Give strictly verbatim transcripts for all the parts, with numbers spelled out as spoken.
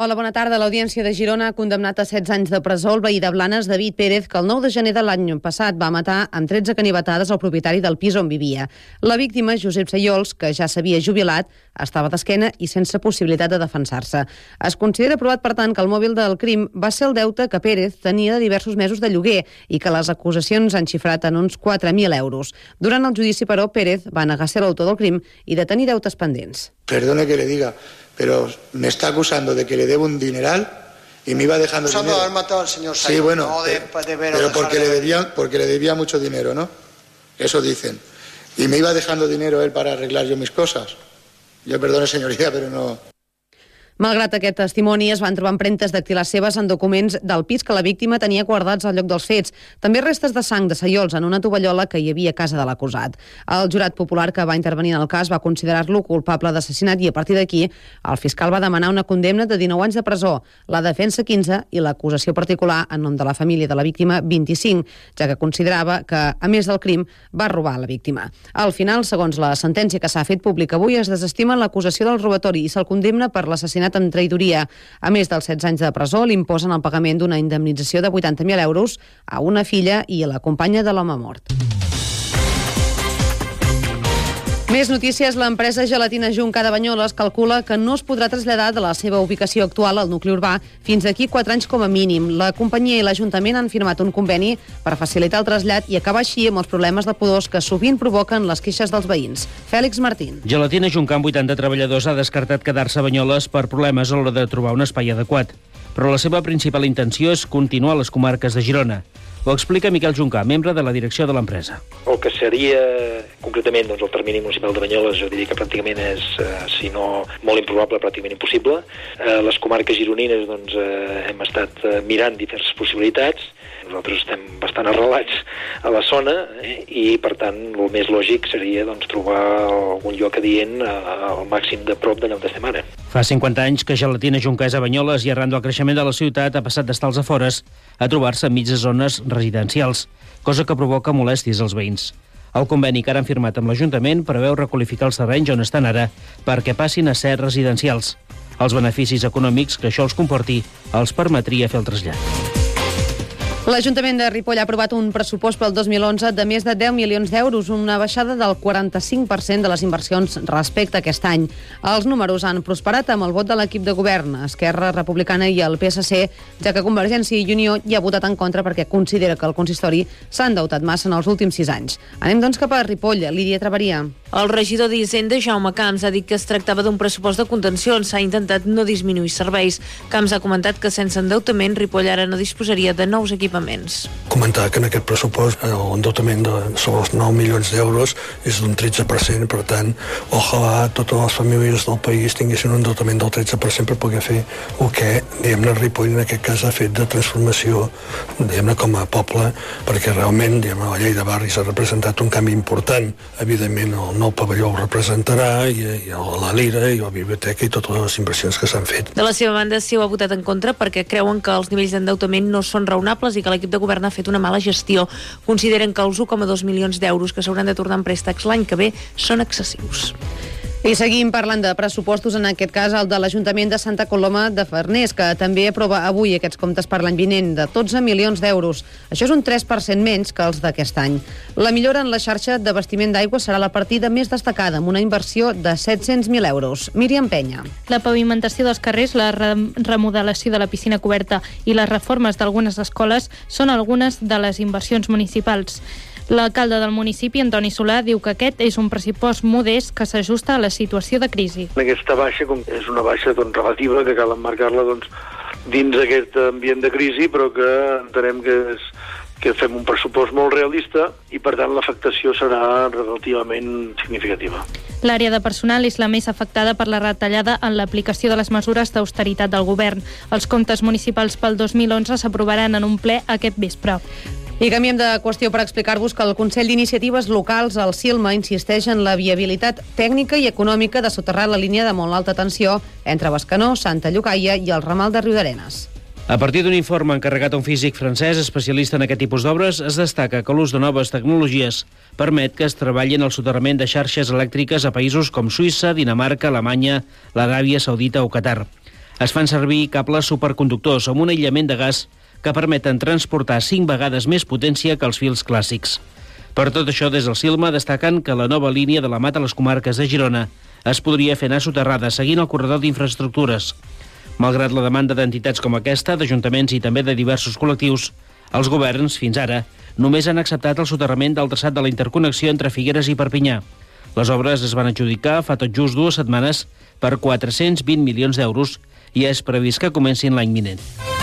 Hola, bona tarda. L'Audiència de Girona ha condemnat a setze anys de presó el veí de Blanes, David Pérez, que el nou de gener de l'any passat va matar amb tretze canivetades al propietari del pis on vivia. La víctima, Josep Sayols, que ja s'havia jubilat, estava d'esquena i sense possibilitat de defensar-se. Es considera provat, per tant, que el mòbil del crim va ser el deute que Pérez tenia de diversos mesos de lloguer i que les acusacions han xifrat en uns quatre mil euros. Durant el judici, però, Pérez va negar ser l'autor del crim i de tenir deutes pendents. Perdone que le diga, pero me está acusando de que le debo un dineral y me iba dejando acusando dinero. de haber matado al señor Sayols, sí, bueno, no de, eh, de ver pero o porque de le, ver. debía, porque le debía mucho dinero, ¿no? Eso dicen. Y me iba dejando dinero él para arreglar yo mis cosas. Yo perdone, señoría, pero no... Malgrat aquest testimoni, es van trobar empremtes dactilars seves en documents del pis que la víctima tenia guardats al lloc dels fets. També restes de sang de Sayols en una tovallola que hi havia a casa de l'acusat. El jurat popular que va intervenir en el cas va considerar-lo culpable d'assassinat i a partir d'aquí el fiscal va demanar una condemna de dinou anys de presó, la defensa quinze i l'acusació particular en nom de la família de la víctima vint-i-cinc, ja que considerava que, a més del crim, va robar la víctima. Al final, segons la sentència que s'ha fet pública avui, es desestima l'acusació del robatori i se'l condemna per l'assassinat amb traïdoria. A més dels setze anys de presó, li imposen el pagament d'una indemnització de vuitanta mil euros a una filla i a la companya de l'home mort. Més notícies. L'empresa Gelatina Junca de Banyoles calcula que no es podrà traslladar de la seva ubicació actual al nucli urbà fins d'aquí quatre anys com a mínim. La companyia i l'Ajuntament han firmat un conveni per facilitar el trasllat i acabar així amb els problemes de pudors que sovint provoquen les queixes dels veïns. Fèlix Martín. Gelatina Junca, amb vuitanta treballadors, ha descartat quedar-se a Banyoles per problemes a l'hora de trobar un espai adequat. Però la seva principal intenció és continuar a les comarques de Girona. Ho explica Miquel Juncà, membre de la direcció de l'empresa. El que seria, concretament, doncs, el termini municipal de Banyoles, jo diria que pràcticament és, eh, si no molt improbable, pràcticament impossible. Eh, les comarques gironines, doncs, eh, hem estat eh, mirant diverses possibilitats. Nosaltres estem bastant arrelats a la zona eh, i, per tant, el més lògic seria doncs, trobar algun lloc adient eh, al màxim de prop d'allà on estem ara. Fa cinquanta anys que Gelatina Junca és a Banyoles i arran del creixement de la ciutat ha passat d'estar als afores a trobar-se enmig de zones residencials, cosa que provoca molèsties als veïns. El conveni que ara han firmat amb l'Ajuntament preveu requalificar els terrenys on estan ara perquè passin a ser residencials. Els beneficis econòmics que això els comporti els permetria fer el trasllat. L'Ajuntament de Ripoll ha aprovat un pressupost pel dos mil onze de més de deu milions d'euros, una baixada del quaranta-cinc per cent de les inversions respecte a aquest any. Els números han prosperat amb el vot de l'equip de govern, Esquerra Republicana i el P S C, ja que Convergència i Unió hi ha votat en contra perquè considera que el consistori s'ha endeutat massa en els últims sis anys. Anem doncs cap a Ripoll. Lídia Traveria. El regidor d'Hisenda, Jaume Camps, ha dit que es tractava d'un pressupost de contenció on s'ha intentat no disminuir serveis. Camps ha comentat que sense endeutament Ripoll ara no disposaria de nous equipaments. Comentar que en aquest pressupost l'endeutament de sobre els nou milions d'euros és d'un tretze per cent, per tant, ojalà totes les famílies del país tinguessin un endeutament del tretze per cent per poder fer el que, diguem-ne, Ripoll en aquest cas ha fet de transformació, diguem-ne, com a poble, perquè realment, diguem-ne, la llei de barris ha representat un canvi important. Evidentment, el nou pavelló ho representarà, i, i la Lira, i la biblioteca, i totes les inversions que s'han fet. De la seva banda, sí ho ha votat en contra perquè creuen que els nivells d'endeutament no són raonables i que l'equip de govern ha fet una mala gestió. Consideren que els un coma dos milions d'euros que s'hauran de tornar en préstecs l'any que ve són excessius. I seguim parlant de pressupostos, en aquest cas el de l'Ajuntament de Santa Coloma de Farners, que també aprova avui aquests comptes per l'any vinent de dotze milions d'euros. Això és un tres per cent menys que els d'aquest any. La millora en la xarxa d'abastiment d'aigua serà la partida més destacada, amb una inversió de set-cents mil euros. Míriam Penya. La pavimentació dels carrers, la remodelació de la piscina coberta i les reformes d'algunes escoles són algunes de les inversions municipals. L'alcalde del municipi, Antoni Solà, diu que aquest és un pressupost modest que s'ajusta a la situació de crisi. Aquesta baixa com és una baixa doncs, relativa, que cal emmarcar-la doncs, dins aquest ambient de crisi, però que entenem que, és, que fem un pressupost molt realista i, per tant, l'afectació serà relativament significativa. L'àrea de personal és la més afectada per la retallada en l'aplicació de les mesures d'austeritat del govern. Els comptes municipals pel dos mil onze s'aprovaran en un ple aquest vespre. I canviem de qüestió per explicar-vos que el Consell d'Iniciatives Locals, el CILMA, insisteix en la viabilitat tècnica i econòmica de soterrar la línia de molt alta tensió entre Bescanó, Santa Llogaia i el ramal de Riudarenes. A partir d'un informe encarregat a un físic francès especialista en aquest tipus d'obres, es destaca que l'ús de noves tecnologies permet que es treballi en el soterrament de xarxes elèctriques a països com Suïssa, Dinamarca, Alemanya, l'Aràbia Saudita o Qatar. Es fan servir cables superconductors amb un aïllament de gas que permeten transportar cinc vegades més potència que els fils clàssics. Per tot això, des del Silma destaquen que la nova línia de la Mat a les comarques de Girona es podria fer anar soterrada seguint el corredor d'infraestructures. Malgrat la demanda d'entitats com aquesta, d'ajuntaments i també de diversos col·lectius, els governs, fins ara, només han acceptat el soterrament del traçat de la interconnexió entre Figueres i Perpinyà. Les obres es van adjudicar fa tot just dues setmanes per quatre-cents vint milions d'euros i és previst que comencin l'any vinent.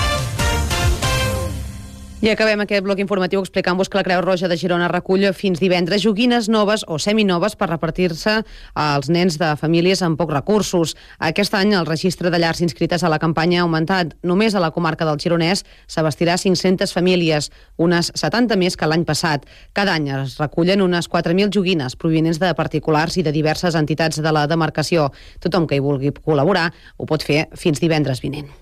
I acabem aquest bloc informatiu explicant-vos que la Creu Roja de Girona recull fins divendres joguines noves o seminoves per repartir-se als nens de famílies amb pocs recursos. Aquest any el registre de llars inscrites a la campanya ha augmentat. Només a la comarca del Gironès s'abastirà cinc-centes famílies, unes setanta més que l'any passat. Cada any es recullen unes quatre mil joguines provinents de particulars i de diverses entitats de la demarcació. Tothom que hi vulgui col·laborar ho pot fer fins divendres vinent.